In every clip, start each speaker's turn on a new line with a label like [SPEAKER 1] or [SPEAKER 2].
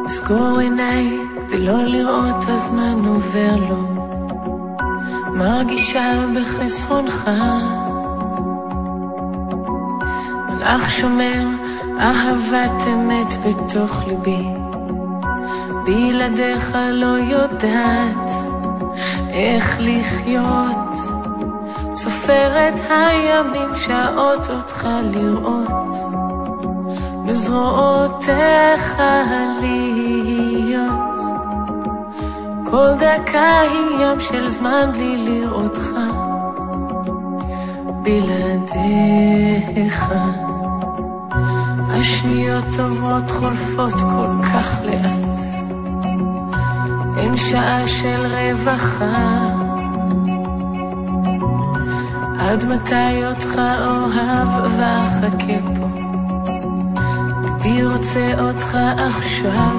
[SPEAKER 1] סגור עיניי כדי לא לראות הזמן עובר לו, מרגישה בחסרונך, מלאך שומר אהבת אמת בתוך ליבי, בלעדיך לא יודעת איך לחיות, סופרת הימים שעות אותך לראות, בזרועותיך להיות, כל דקה היא ים של זמן בלי לראותך, בלעדיך השניות עוברות חולפות כל כך לאט, אין שעה של רווחה, עד מתי אותך אוהב ואחכה פה, בי רוצה אותך עכשיו,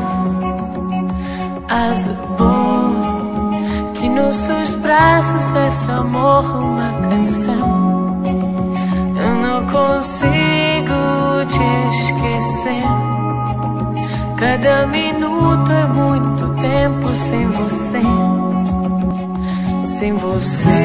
[SPEAKER 1] אז bom que nos seus braços esse amor uma canção, eu não consigo te esquecer, cada minuto é muito tempo sem você, sem você.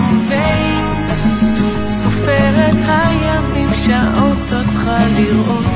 [SPEAKER 1] לראות